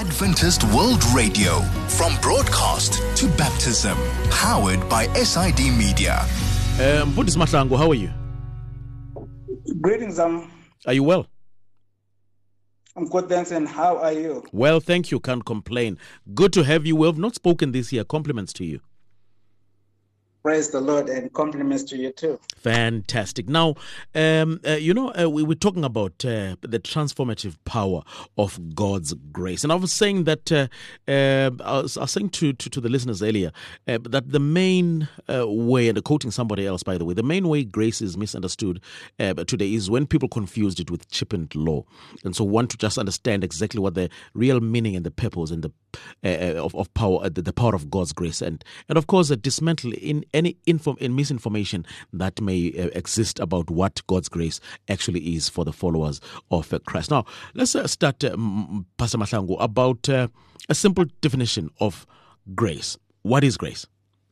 Adventist World Radio, from broadcast to baptism, powered by SID Media. Mfundisi Mahlangu, how are you? Greetings, Are you well? I'm good, thanks, and how are you? Well, thank you, can't complain. Good to have you. We have not spoken this year. Compliments to you. Praise the Lord, and compliments to you too. Fantastic. Now, we were talking about the transformative power of God's grace. And I was saying that, I was saying to the listeners earlier, that the main way, and quoting somebody else, by the way, the main way grace is misunderstood today is when people confused it with cheapened law. And so want to just understand exactly what the real meaning and the purpose and the of power, the power of God's grace, and of course dismantle in any misinformation that may exist about what God's grace actually is for the followers of Christ. Now, let's start, Pastor Mahlangu, about a simple definition of grace. What is grace?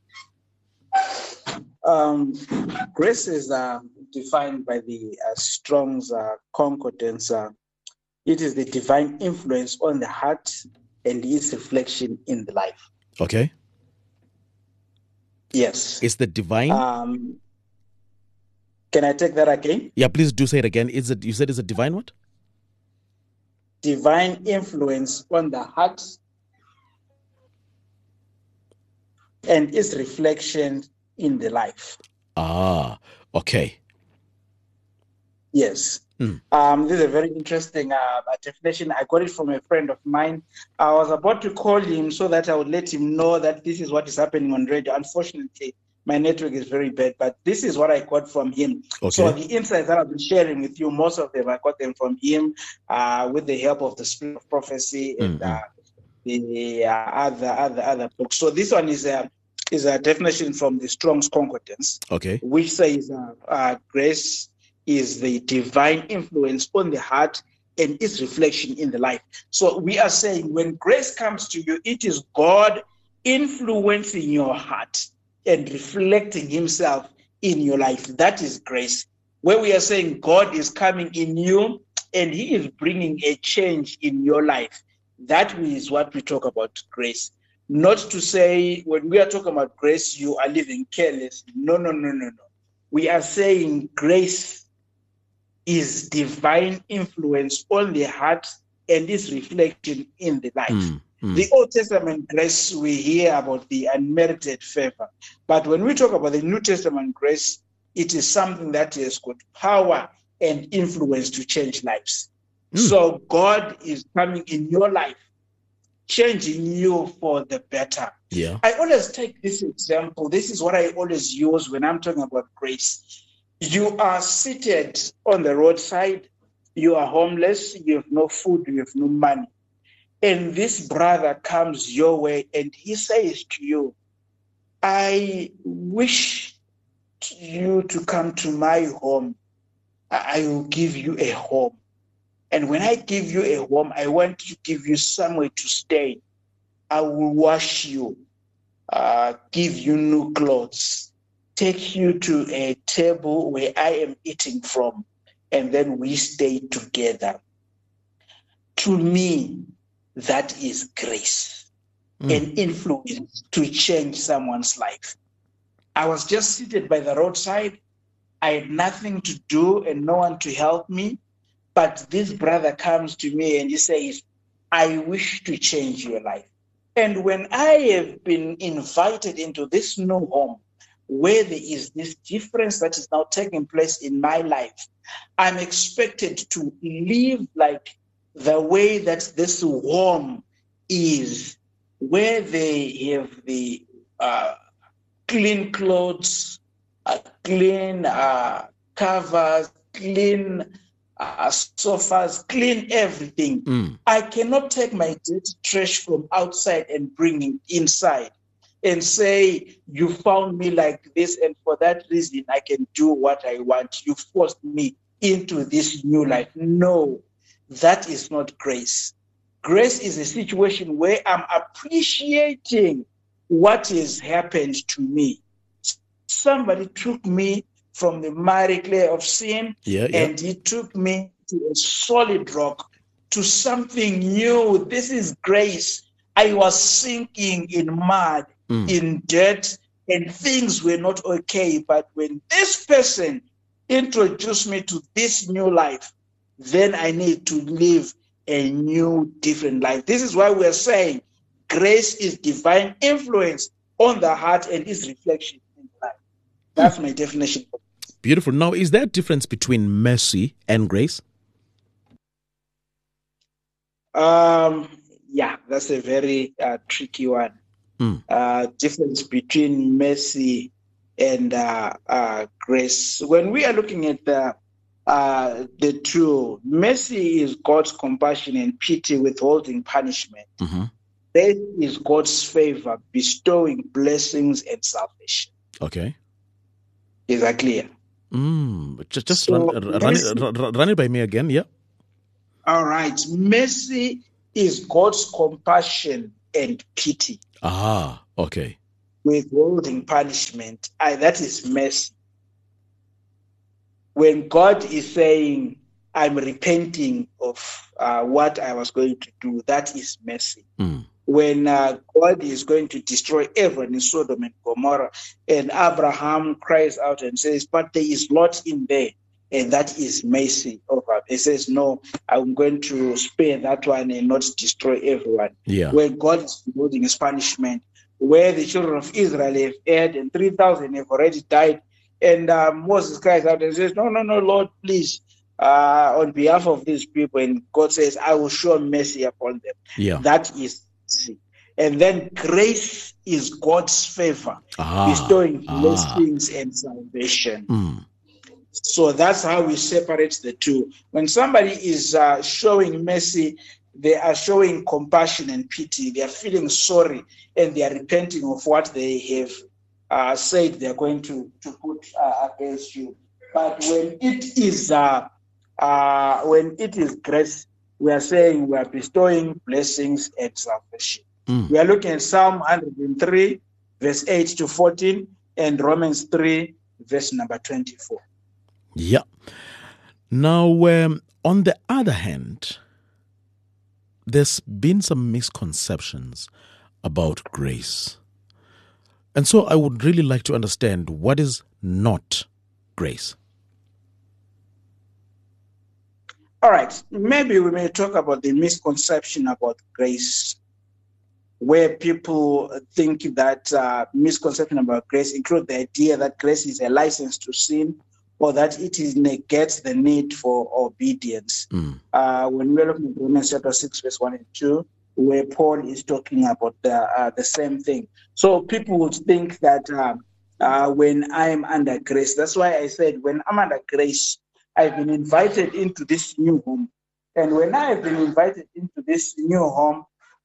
Grace is defined by the Strong's Concordance. It is the divine influence on the heart and its reflection in the life. Okay. Yes. It's the divine. Can I take that again? Yeah, please do say it again. You said it's a divine what? Divine influence on the heart and its reflection in the life. Ah, okay. Yes. This is a very interesting definition. I got it from a friend of mine. I was about to call him so that I would let him know that this is what is happening on radio. Unfortunately, my network is very bad, but this is what I got from him. Okay. So the insights that I've been sharing with you, most of them, I got them from him with the help of the Spirit of Prophecy and the other books. So this one is a definition from the Strong's Concordance, okay, which says grace is the divine influence on the heart and its reflection in the life. So we are saying when grace comes to you, it is God influencing your heart and reflecting himself in your life. That is grace. Where we are saying God is coming in you and he is bringing a change in your life. That is what we talk about grace. Not to say when we are talking about grace, you are living careless. No. We are saying grace is divine influence on the heart and its reflection in the life. The Old Testament grace, we hear about the unmerited favor. But when we talk about the New Testament grace, it is something that has got power and influence to change lives. So God is coming in your life, changing you for the better. Yeah. I always take this example. This is what I always use when I'm talking about grace. You are seated on the roadside, you are homeless, you have no food, you have no money. And this brother comes your way and he says to you, I wish you to come to my home. I will give you a home. And when I give you a home, I want to give you somewhere to stay. I will wash you, give you new clothes, take you to a table where I am eating from, and then we stay together. To me, that is grace and influence to change someone's life. I was just seated by the roadside. I had nothing to do and no one to help me. But this brother comes to me and he says, I wish to change your life. And when I have been invited into this new home, where there is this difference that is now taking place in my life, I'm expected to live like the way that this home is, where they have the clean clothes, clean covers, clean sofas, clean everything. I cannot take my dirty trash from outside and bring it inside and say, you found me like this, and for that reason, I can do what I want. You forced me into this new life. No, that is not grace. Grace is a situation where I'm appreciating what has happened to me. Somebody took me from the miry clay of sin, and he took me to a solid rock to something new. This is grace. I was sinking in mud, in dirt, and things were not okay. But when this person introduced me to this new life, then I need to live a new, different life. This is why we're saying grace is divine influence on the heart and its reflection in life. That's my definition. Beautiful. Now, is there a difference between mercy and grace? Yeah, that's a very tricky one. Difference between mercy and grace. When we are looking at the two, mercy is God's compassion and pity, withholding punishment. Grace is God's favor, bestowing blessings and salvation. Okay. Is that clear? Just run it by me again, yeah? All right. Mercy is God's compassion and pity. Ah, okay. Withholding punishment. That is mercy. When God is saying, I'm repenting of what I was going to do, that is mercy. When God is going to destroy everyone in Sodom and Gomorrah, and Abraham cries out and says, but there is Lot in there, and that is mercy of God. He says, no, I'm going to spare that one and not destroy everyone. Yeah. Where God is withholding his punishment, where the children of Israel have erred and 3,000 have already died, and Moses cries out and says, no, Lord, please, on behalf of these people. And God says, I will show mercy upon them. Yeah. That is mercy. And then grace is God's favor, bestowing blessings and salvation. So that's how we separate the two. When somebody is showing mercy, they are showing compassion and pity. They are feeling sorry and they are repenting of what they have said they are going to put against you. But when it is grace, we are saying we are bestowing blessings and salvation. We are looking at Psalm 103, verse 8 to 14, and Romans 3, verse number 24. Yeah. Now, on the other hand, there's been some misconceptions about grace. And so I would really like to understand what is not grace. All right. Maybe we may talk about the misconception about grace, where people think that misconception about grace include the idea that grace is a license to sin, or that it negates the need for obedience. When we're looking at Romans chapter 6, verse 1 and 2, where Paul is talking about the same thing. So people would think that when I'm under grace, that's why I said when I'm under grace, I've been invited into this new home. And when I have been invited into this new home,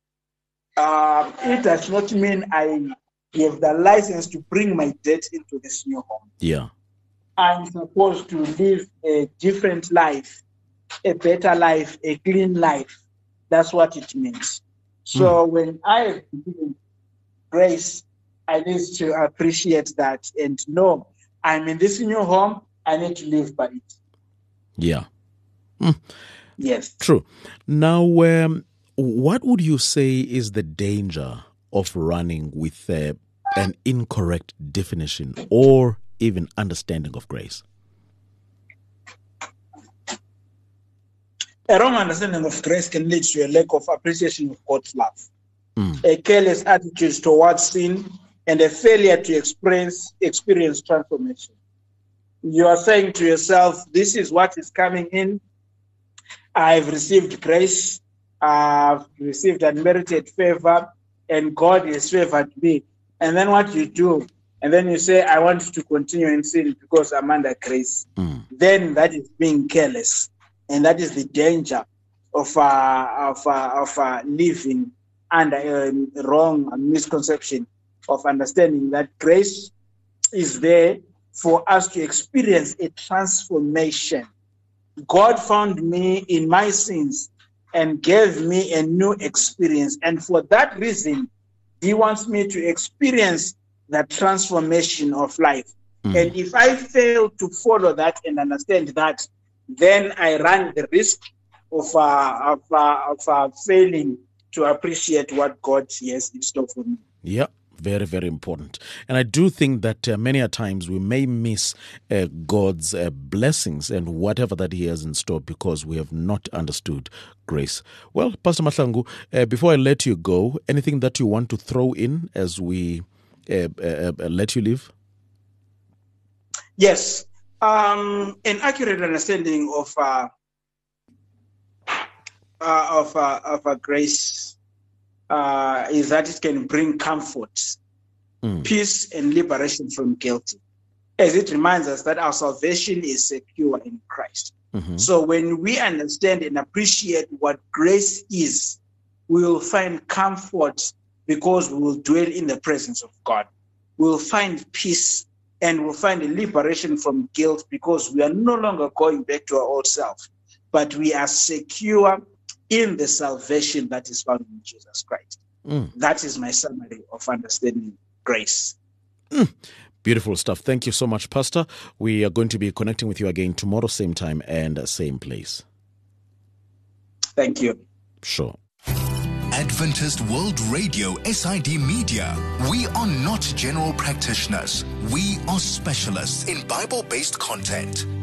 it does not mean I have the license to bring my debt into this new home. Yeah. I'm supposed to live a different life, a better life, a clean life. That's what it means. So when I have given grace, I need to appreciate that and know I'm in this new home, I need to live by it. Yeah. Yes. True. Now, what would you say is the danger of running with an incorrect definition or even understanding of grace? A wrong understanding of grace can lead to a lack of appreciation of God's love, a careless attitude towards sin, and a failure to experience transformation. You are saying to yourself, this is what is coming in. I've received grace. I've received unmerited favor, and God has favored me. And then what you do, and then you say, I want to continue in sin because I'm under grace. Then that is being careless. And that is the danger of living under a wrong misconception of understanding that grace is there for us to experience a transformation. God found me in my sins and gave me a new experience. And for that reason, he wants me to experience that transformation of life. And if I fail to follow that and understand that, then I run the risk failing to appreciate what God has in store for me. Yeah. Very, very important. And I do think that many a times we may miss God's blessings and whatever that He has in store because we have not understood grace. Well, Pastor Mahlangu, before I let you go, anything that you want to throw in as we let you leave? Yes. An accurate understanding of grace is that it can bring comfort, peace, and liberation from guilt, as it reminds us that our salvation is secure in Christ. Mm-hmm. So when we understand and appreciate what grace is, we will find comfort because we will dwell in the presence of God. We will find peace and we'll find a liberation from guilt because we are no longer going back to our old self, but we are secure in the salvation that is found in Jesus Christ. That is my summary of understanding grace. Beautiful stuff. Thank you so much, Pastor. We are going to be connecting with you again tomorrow, same time and same place. Thank you. Sure. Adventist World Radio, SID Media. We are not general practitioners. We are specialists in Bible-based content.